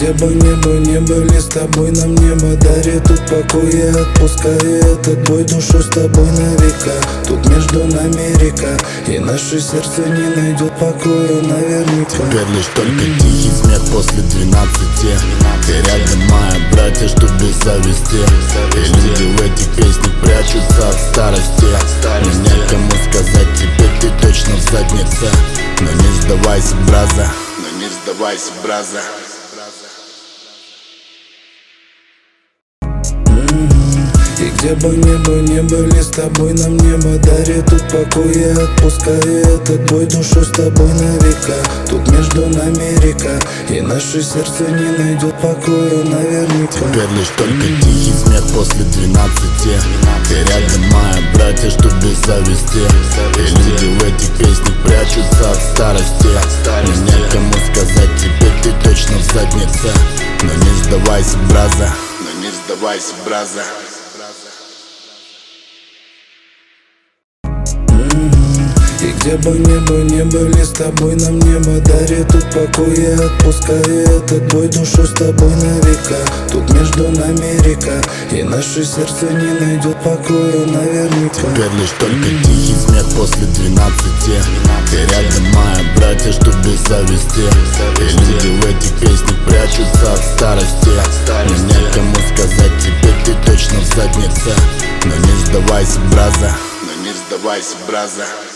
где бы не были, с тобой нам небо дарит тут покой. Я отпускаю этот бой, душу с тобой на века. Тут между нами река, и наше сердце не найдет покоя наверняка. Теперь лишь только тихий смех после 12. Ты рядом, моя братья, что без зависти. И люди в этих песнях прячутся от старости. Мне некому сказать, теперь ты точно в заднице. Но не сдавайся, браза, но не сдавайся, браза. И где бы не были, с тобой нам небо дарит тут покой. Я отпускаю этот бой, душу с тобой на века. Тут между нами река, и наше сердце не найдет покоя наверняка. Теперь лишь только тихий смех после 12. Ты рядом, моя братья, что без зависти. И люди в этих песнях прячутся от старости. Мне некому сказать, теперь ты точно в заднице. Но не сдавайся, браза, но не сдавайся, браза. И где бы не были, с тобой нам небо дарит тут покой. Я отпускаю этот бой, душу с тобой на века. Тут между нами река, и наше сердце не найдет покоя наверняка. Теперь лишь только тихий смех после 12. Ты рядом, моя братья, что без зависти. И люди в этих песнях прячутся от старости. Мне некому сказать, теперь ты точно в заднице. Но не сдавайся, браза, но не сдавайся, браза.